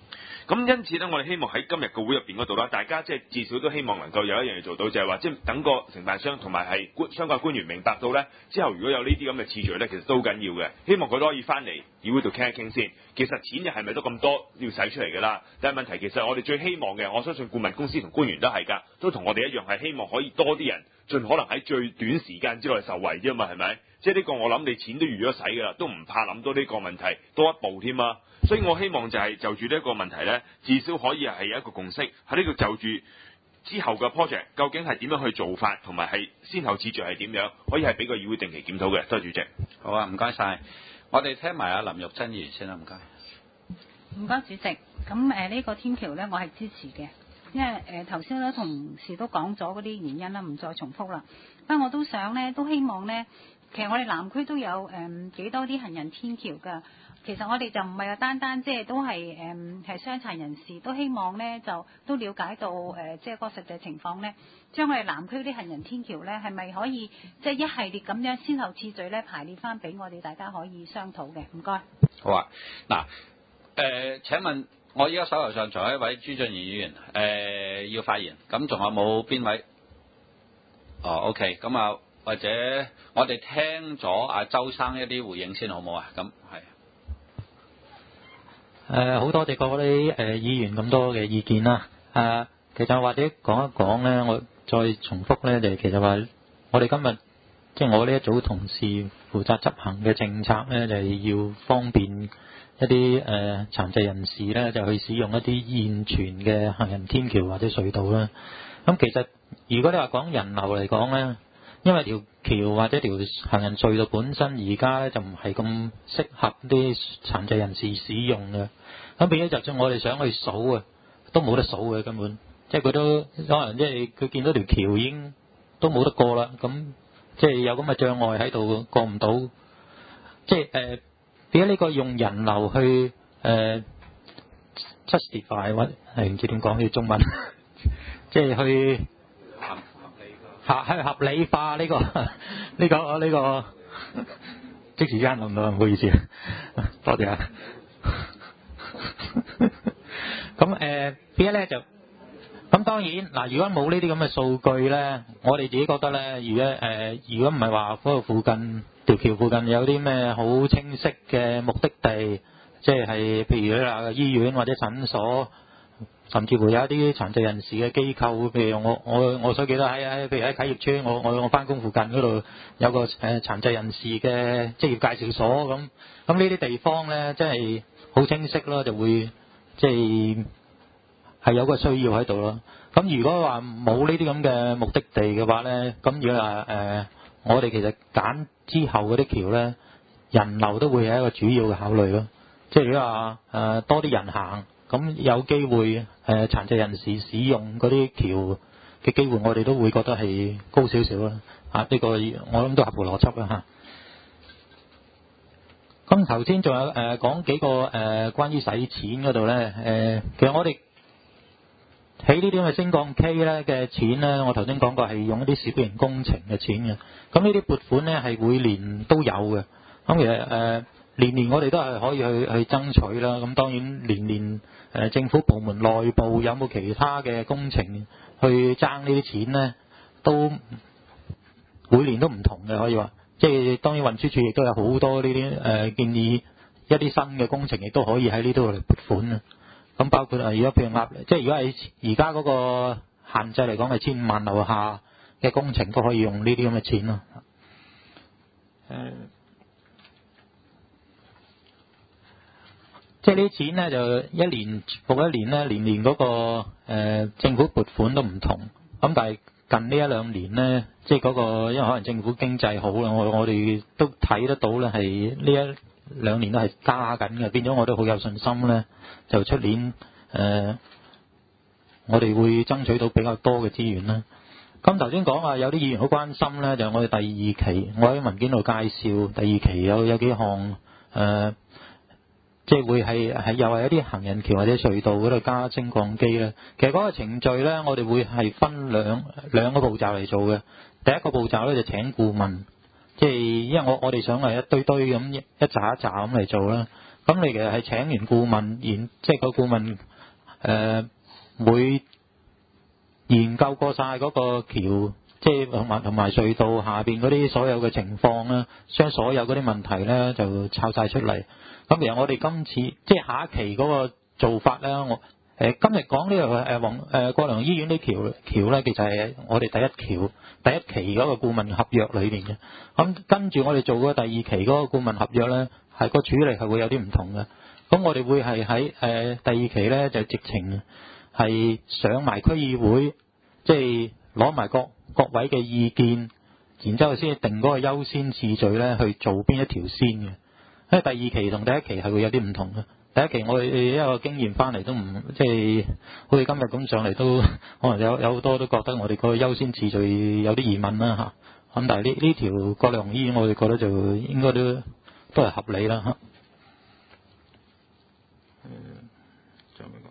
咁因此咧，我哋希望喺今日個會入邊嗰度啦，大家即係至少都希望能夠有一樣嘢做到，就係話即係等個承辦商同埋係官相關官員明白到咧，之後如果有呢啲咁嘅次序咧，其實都好緊要嘅。希望佢都可以翻嚟議會度傾一傾先。其實錢又係咪都咁多要使出嚟㗎啦？但係問題其實我哋最希望嘅，我相信顧問公司同官員都係㗎，都同我哋一樣係希望可以多啲人盡可能喺最短時間之內受惠啫嘛，係咪？即係呢個我諗你錢都預咗使㗎啦，都唔怕諗到呢個問題多一步添啊！所以我希望就係就住呢一個問題咧，至少可以係有一個共識喺呢度就住之後嘅 project 究竟係點樣去做法，同埋係先後次序係點樣，可以係俾個議會定期檢討嘅。多謝主席。 好啊，唔該晒。我哋聽埋阿林玉珍議員先啦，唔該。 唔該主席，咁誒呢個天橋咧，我係支持嘅，因為誒頭先咧同事都講咗嗰啲原因啦，唔再重複啦。不過我都想咧，都希望咧，其實我哋南區都有誒幾、呃、多啲行人天橋㗎。其實我哋就唔係話單單即係都係誒係傷殘人士，都希望咧就都了解到誒、呃、即係個實際情況咧，將我哋南區啲行人天橋咧係咪可以即係一系列咁樣先後次序咧排列翻俾我哋大家可以商討嘅。唔該。 好啊，嗱誒、呃，請問我依家手頭上仲有一位朱俊賢議員誒、呃、要發言，咁仲有冇邊位？哦 ，OK， 咁啊，或者我哋聽咗阿周生一啲回應先好唔好啊？咁係。 誒好多謝各位誒議員咁多嘅意見啦。誒其實或者講一講咧，我再重複咧，就其實話我哋今日即係我呢一組同事負責執行嘅政策咧，就係要方便一啲誒殘疾人士咧，就去使用一啲現存嘅行人天橋或者隧道啦。咁其實如果你話講人流嚟講咧，因為條橋或者條行人隧道本身而家咧就唔係咁適合啲殘疾人士使用嘅，咁變咗就算我哋想去數啊，都冇得數嘅根本，即係佢都可能即係佢見到條橋已經都冇得過啦，咁即係有咁嘅障礙喺度過唔到，即係誒變咗呢個用人流去誒、呃、justify 或係唔知點講呢中文，即係去。合係合理化呢、這個呢、這個呢、這個即時間諗到，唔好意思，多謝啊。咁誒，邊一咧就咁當然嗱，如果冇呢啲咁嘅數據咧，我哋自己覺得咧，如果誒、呃、如果唔係話嗰度附近條橋附近有啲咩好清晰嘅目的地，即係譬如你話醫院或者診所。甚至乎有一啲殘疾人士嘅機構，譬如我我我所記得喺喺譬如喺啟業邨，我我我翻工附近嗰度有個誒殘疾人士嘅職業介紹所咁，咁呢啲地方咧，即係好清晰咯，就會即係係有個需要喺度咯。咁如果話冇呢啲咁嘅目的地嘅話咧，咁如果話誒我哋其實揀之後嗰啲橋咧，人流都會係一個主要嘅考慮咯。即係如果話誒多啲人行。咁有機會誒殘疾人士使用嗰啲橋嘅機會，我哋都會覺得係高少少啦。啊，呢個我諗都合乎邏輯啦嚇。咁頭先仲有誒講幾個誒關於使錢嗰度咧，誒其實我哋喺呢啲咁嘅升降機咧嘅錢咧，我頭先講過係用一啲小型工程嘅錢嘅。咁呢啲撥款咧係每年都有嘅。咁其實誒年年我哋都係可以去去爭取啦。咁當然年年。誒政府部門內部有冇其他嘅工程去爭呢啲錢呢？都每年都唔同嘅，可以話。即係當然運輸署亦都有好多呢啲誒建議，一啲新嘅工程亦都可以喺呢度嚟撥款啊。咁包括啊，如果譬如壓，即係如果係而家嗰個限制嚟講係千五萬樓下嘅工程都可以用呢啲咁嘅錢咯。誒。即係呢啲錢咧，就一年復一年咧，年年嗰、嗰個、呃、政府撥款都唔同。咁但係近呢一兩年咧，即係嗰個因為可能政府經濟好啦，我我哋都睇得到咧，係呢一兩年都係加緊嘅，變咗我都好有信心咧，就出年誒、呃，我哋會爭取到比較多嘅資源啦。咁頭先講話有啲議員好關心咧，就係、我哋第二期，我喺文件度介紹第二期有有幾項誒。呃即係會係係又係一啲行人橋或者隧道嗰度加升降機咧。其實嗰個程序咧，我哋會係分兩兩個步驟嚟做嘅。第一個步驟咧就請顧問，即係因為我我哋想係一堆堆咁一紮一紮咁嚟做啦。咁你其實係請完顧問，然即係個顧問誒每研究過晒嗰個橋，即係同埋同埋隧道下邊嗰啲所有嘅情況啦，將所有嗰啲問題咧就抄晒出嚟。咁其實我哋今次即係下一期嗰個做法咧，我誒、呃、今日講呢個誒黃誒國良醫院啲橋橋咧，其實係我哋第一橋第一期嗰個顧問合約裏邊嘅。咁跟住我哋做嗰第二期嗰個顧問合約咧，係個處理係會有啲唔同嘅。咁我哋會係喺誒第二期咧就直情係上埋區議會，即係攞埋各各位嘅意見，然之後先定嗰個優先次序咧去做邊一條先嘅。因為第二期同第一期係會有啲唔同嘅。第一期我哋一個經驗翻嚟都唔即係好似今日咁上嚟都可能有有好多都覺得我哋個優先次序有啲疑問啦嚇。咁但係呢呢條國良醫院我哋覺得就應該都都係合理啦嚇。仲有咩講？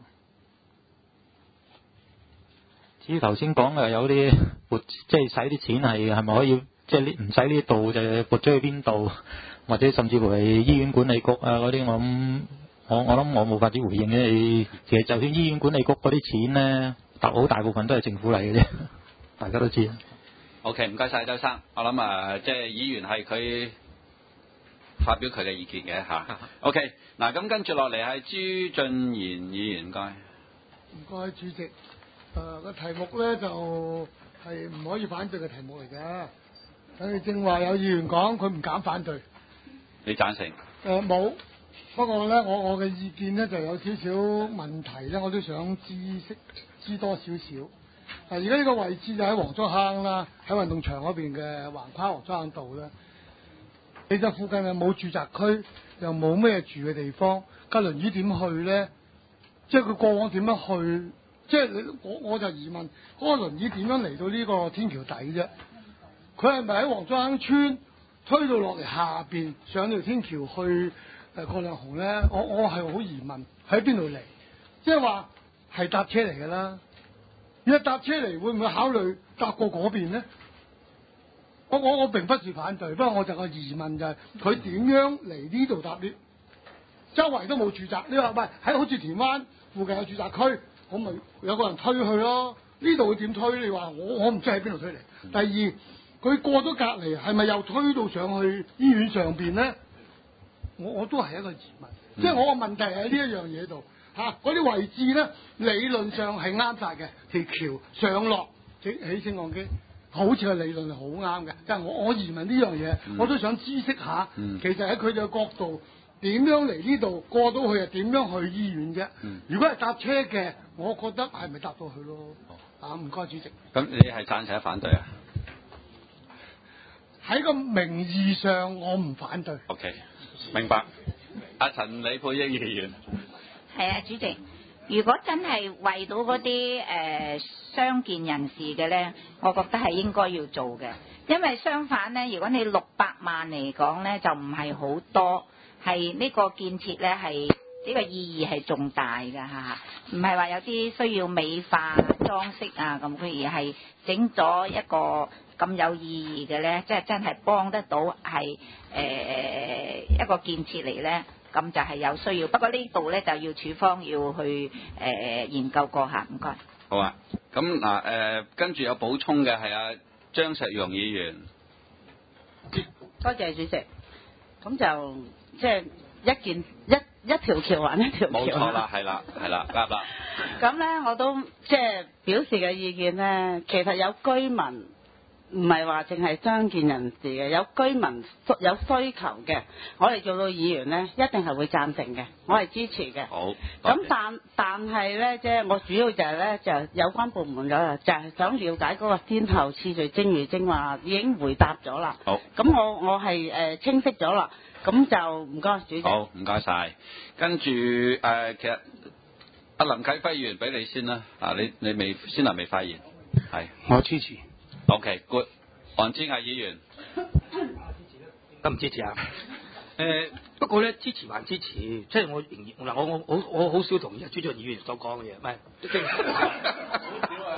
至於頭先講嘅有啲撥，即係使啲錢係係咪可以即係呢唔使呢度就撥咗去邊度，或者甚至乎係醫院管理局啊嗰啲，我諗我我諗我冇法子回應嘅。其實就算醫院管理局嗰啲錢咧，大好大部分都係政府嚟嘅啫，大家都知。 OK， 唔該晒周生。我諗啊，即係議員係佢發表佢嘅意見嘅嚇。OK， 嗱咁跟住落嚟係朱俊賢議員，唔該。 唔該，主席。誒、呃、個題目咧就係、是、唔可以反對嘅題目嚟嘅。佢正話有議員講佢唔敢反對。 你贊成？ 誒冇、呃。不過咧，我我嘅意見咧就有少少問題咧，我都想知識知多少少。嗱，而家呢個位置就喺黃竹坑啦，喺運動場嗰邊嘅橫跨黃竹坑道啦。其實附近又冇住宅區，又冇咩住嘅地方，架輪椅點去咧？即係佢過往點樣去？即係你我我就疑問，嗰、那個輪椅點樣嚟到呢個天橋底啫？佢係咪喺黃竹坑村推到落嚟下邊上條天橋去誒國亮紅咧？我我係好疑問，喺邊度嚟？即係話係搭車嚟㗎啦。如果搭車嚟，會唔會考慮搭過嗰邊咧？我我我並不是反對，不過我就個疑問就係佢點樣嚟呢度搭 lift？周圍都冇住宅，你話喂喺好似田灣附近有住宅區，我咪有個人推去咯？呢度會點推？你話我我唔知喺邊度推嚟。第二，佢過咗隔離，係咪又推到上去醫院上邊咧？我我都係一個疑問，嗯、即係我個問題喺呢一樣嘢度嚇，嗰、啊、啲位置咧理論上係啱晒嘅，條橋上落起起升降機。好似個理論係好啱嘅，但係我我疑問呢樣嘢，嗯、我都想知悉下。嗯、其實喺佢哋嘅角度，點樣嚟呢度過到去啊？點樣去醫院啫？嗯、如果係搭車嘅，我覺得係咪搭到去咯？哦、啊，唔該主席。 咁你係贊成反對啊？ 喺個名義上，我唔反對。 OK， 明白。阿陳李沛英議員。 係啊，主席。如果真係為到嗰啲誒傷健人士嘅呢，我覺得係應該要做嘅。因為相反呢，如果你六百萬嚟講呢，就唔係好多，係呢個建設呢，係呢個意義係重大嘅嚇，唔係話有啲需要美化裝飾啊咁，佢而係整咗一個咁有意義嘅呢，即係真係幫得到係誒、呃、一個建設嚟呢。咁就係有需要，不過呢度咧就要處方要去誒、呃、研究過下，唔該。 好啊，咁嗱誒，跟住有補充嘅係阿張石陽議員。 多謝主席。咁就即係一件一一條橋還一條橋。 冇錯啦，係啦，係啦，啱啦。 咁咧我都即係表示嘅意見咧，其實有居民。唔係話淨係傷健人士嘅，有居民有需求嘅，我哋做到議員呢，一定係會贊成嘅，我係支持嘅。 好。 咁但但係呢，即係我主要就係呢，就有關部門咗就係想了解嗰個先後次序，正如正話已經回答咗啦。 好。 咁我我係誒清晰咗啦，咁就唔該主席。 好，唔該晒。跟住誒、呃，其實阿林啟輝議員俾你先啦，啊，你你未先能未發言，係。 我支持。 OK，good。黃之毅議員， 得唔支持啊？誒、呃，不過咧，支持還支持，即係我仍然嗱，我我我我好少同意朱俊議員所講嘅嘢，唔係，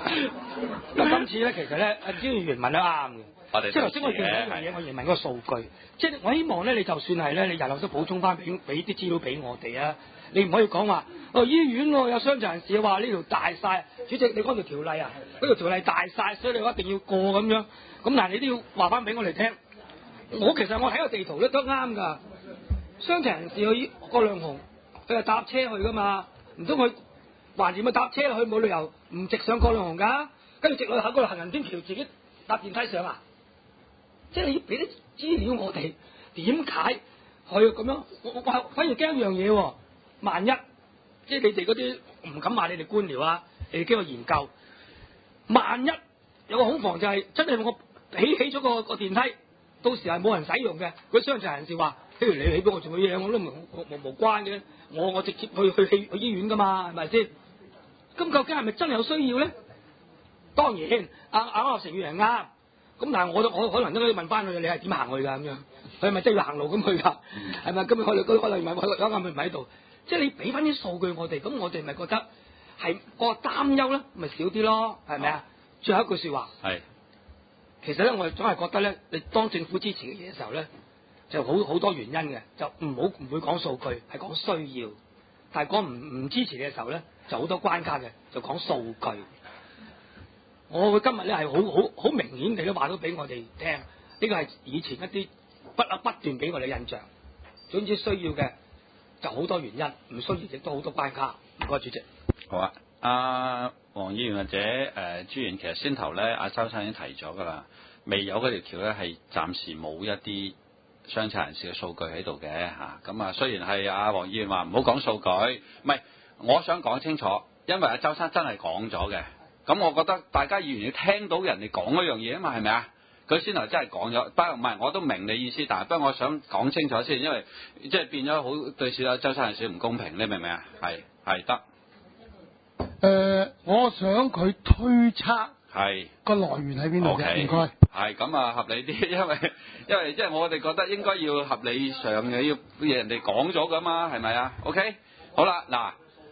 咁今次咧，其實咧，阿朱議員問得啱嘅。 我哋即係頭先我見到一樣嘢，我認問嗰個數據，即係我希望咧，你就算係咧，你日後都補充翻俾俾啲資料俾我哋啊！你唔可以講話哦，醫院喎有傷殘人士話呢條大晒，主席你講條條例啊，嗰條條例大晒，所以你一定要過咁樣。咁但係你都要話翻俾我哋聽。我其實我睇個地圖咧都啱㗎，傷殘人士去葛量洪，佢係搭車去㗎嘛，唔通佢橫掂咪搭車去，冇理由唔直上葛量洪㗎，跟住直落去嗰度行人天橋自己搭電梯上啊！即係你要俾啲資料我哋，點解可以咁樣？我我我反而驚一樣嘢喎，萬一即係你哋嗰啲唔敢話你哋官僚啊，你哋經過研究，萬一有個恐防就係、是、真係我起起咗個個電梯，到時係冇人使用嘅，嗰啲傷殘人士話：譬如你起俾我做嘅嘢，我都無無無關嘅，我我直接去去去去醫院㗎嘛，係咪先？咁究竟係咪真係有需要咧？當然，阿阿區成員係啱。咁但係我我可能都可以問翻佢，你係點行去㗎咁樣？佢係咪真係要行路咁去㗎？係咪？今日我哋可能唔係，我啱啱咪唔喺度。即係你俾翻啲數據我哋，咁我哋咪覺得係個擔憂咧，咪少啲咯，係咪啊？最後一句説話係， 其實咧，我哋總係覺得咧，你當政府支持嘅嘢嘅時候咧，就好好多原因嘅，就唔好唔會講數據，係講需要。但係講唔唔支持嘅時候咧，就好多關卡嘅，就講數據。我今日咧係好好好明顯地都話到俾我哋聽，呢個係以前一啲不不斷俾我哋印象。總之需要嘅就好多原因，唔需要亦都好多關卡。唔該，主席。 好啊，阿黃議員或者誒、呃、朱議員，其實先頭咧，阿周生已經提咗㗎啦，未有嗰條橋咧係暫時冇一啲傷殘人士嘅數據喺度嘅嚇。咁啊，雖然係阿黃議員話唔好講數據，唔係，我想講清楚，因為阿周生真係講咗嘅。咁我覺得大家議員要聽到人哋講嗰樣嘢啊嘛，係咪啊？佢先頭真係講咗，不過唔係我都明你意思，但係不過我想講清楚先，因為即係變咗好對小阿周生有少唔公平，你明唔明啊？係係得。 誒、呃，我想佢推測係個來源喺邊度嘅，唔該。 係咁啊，合理啲，因為因為即係我哋覺得應該要合理上嘅，要人哋講咗噶嘛，係咪啊 ？OK， 好啦，嗱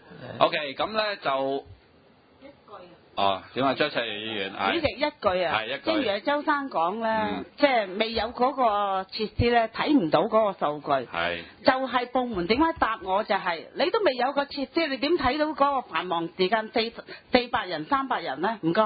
，OK， 咁咧就。哦，點啊？張翠怡議員， 主席一句啊， 係一句。 正如阿周生講咧， 嗯、 即係未有嗰個設施咧，睇唔到嗰個數據。 係。就係部門點解答我就係、是，你都未有個設施，你點睇到嗰個繁忙時間四四百人、三百人咧？唔該。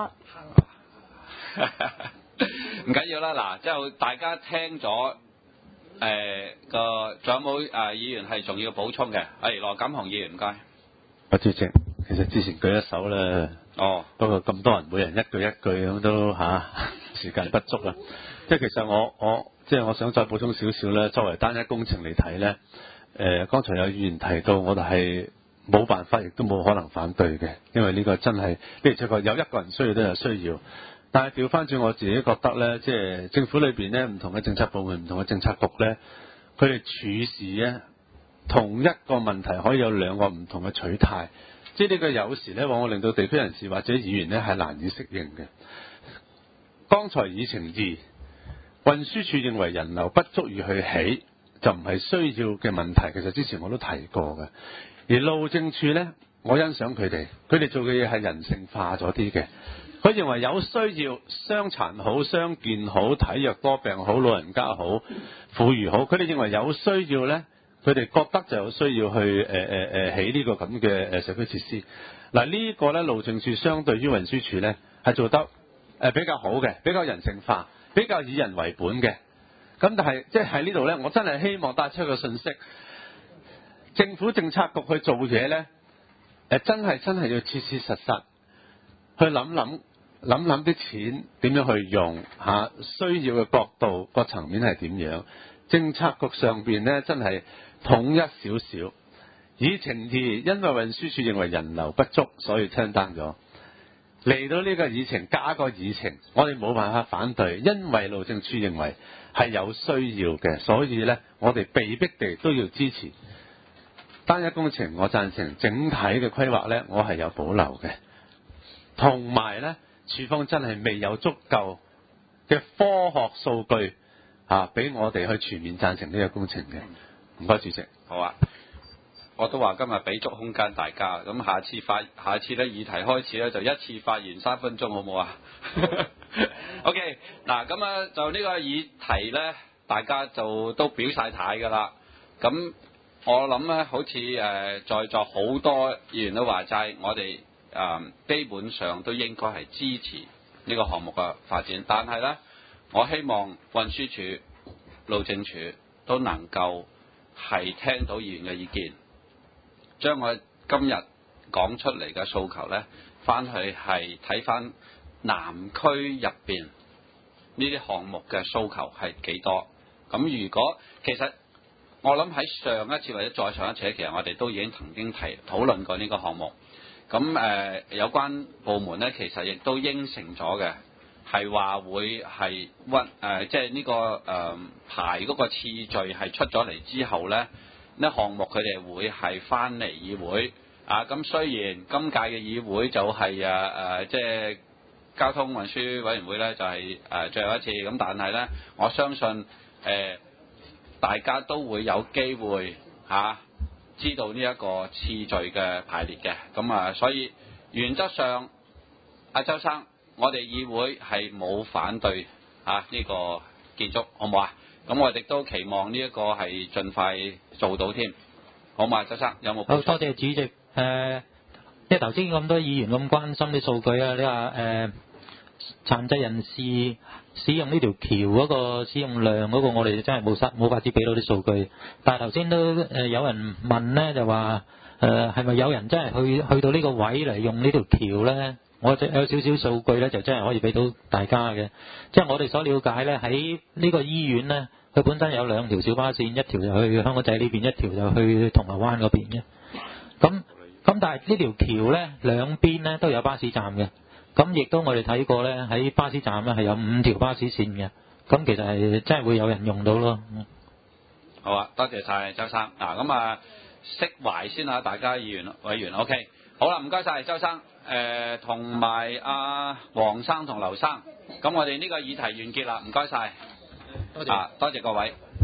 唔緊要啦，嗱，之後大家聽咗誒個，仲有冇誒議員係仲要補充嘅？係羅錦雄議員，唔該。 阿主席，其實之前舉一手咧。哦，不過咁多人，每人一句一句咁都嚇、啊、時間不足啊！即係其實我我即係我想再補充少少咧，作為單一工程嚟睇咧，誒、呃，剛才有議員提到，我哋係冇辦法，亦都冇可能反對嘅，因為呢個真係，的而且確有一個人需要都有需要。但係調翻轉我自己覺得咧，即係政府裏邊咧，唔同嘅政策部門、唔同嘅政策局咧，佢哋處事咧，同一個問題可以有兩個唔同嘅取態。即係呢個有時咧，往往令到地區人士或者議員咧係難以適應嘅。剛才議程二，運輸署認為人流不足而去起，就唔係需要嘅問題。其實之前我都提過嘅。而路政署咧，我欣賞佢哋，佢哋做嘅嘢係人性化咗啲嘅。佢認為有需要，傷殘好、傷健好、體弱多病好、老人家好、婦孺好，佢哋認為有需要咧。佢哋覺得就有需要去誒誒誒起呢個咁嘅誒社區設施。嗱、這個、呢個咧路政署相對於運輸署咧係做得誒比較好嘅，比較人性化，比較以人為本嘅。咁但係即係喺呢度咧，我真係希望帶出一個信息，政府政策局去做嘢咧，誒真係真係要切切實實去諗諗諗諗啲錢點樣去用嚇、啊，需要嘅角度個層面係點樣？政策局上邊咧真係。統一少少，議程二，因為運輸署認為人流不足，所以聽單咗。嚟到呢個議程加個議程，我哋冇辦法反對，因為路政署認為係有需要嘅，所以呢，我哋被逼地都要支持。單一工程我贊成，整體嘅規劃呢，我係有保留嘅。同埋呢，署方真係未有足夠嘅科學數據嚇，俾、啊、我哋去全面贊成呢個工程嘅。唔該，主席。 好啊。 我都話今日俾足空間大家，咁下次發下次咧議題開始咧就一次發言三分鐘，好唔好啊？OK， 嗱咁啊就呢個議題咧，大家就都表晒態㗎啦。咁我諗咧，好似誒、呃、在座好多議員都話齋，我哋誒、呃、基本上都應該係支持呢個項目嘅發展，但係咧，我希望運輸署、路政署都能夠係聽到議員嘅意見，將我今日講出嚟嘅訴求咧，翻去係睇翻南區入邊呢啲項目嘅訴求係幾多。咁如果其實我諗喺上一次或者再上一次，其實我哋都已經曾經提討論過呢個項目。咁誒、呃、有關部門咧，其實亦都應承咗嘅，係話會係溫誒，即係呢個誒、呃、排嗰個次序係出咗嚟之後咧，呢項目佢哋會係翻嚟議會啊。咁雖然今屆嘅議會就係誒誒，即係交通運輸委員會咧，就係、是、誒、呃、最後一次。咁但係咧，我相信誒。呃大家都會有機會嚇、啊、知道呢一個次序嘅排列嘅，咁啊，所以原則上，阿周生，我哋議會係冇反對嚇呢、啊這個建築，好唔好啊？咁我哋都期望呢一個係盡快做到添，好嘛？周生有冇？ 好，多謝主席。誒、呃，即係頭先咁多議員咁關心啲數據啊，你話誒、呃、殘疾人士使用呢條橋嗰個使用量嗰個，我哋真係冇冇法子俾到啲數據。但係頭先都誒有人問咧，就話誒係咪有人真係去去到呢個位嚟用呢條橋咧？我有少少數據咧，就真係可以俾到大家嘅。即係我哋所了解咧，喺呢個醫院咧，佢本身有兩條小巴線，一條就去香港仔呢邊，一條就去銅鑼灣嗰邊嘅。咁咁但係呢條橋咧，兩邊咧都有巴士站嘅。咁亦都我哋睇過咧，喺巴士站咧係有五條巴士線嘅，咁其實係真係會有人用到咯。 好啊，多謝晒周生。嗱，咁啊釋懷先啊，大家議員委員 OK。好啦，唔該晒周生，誒同埋阿黃生同劉生。咁我哋呢個議題完結啦，唔該晒。多謝，啊，多謝各位。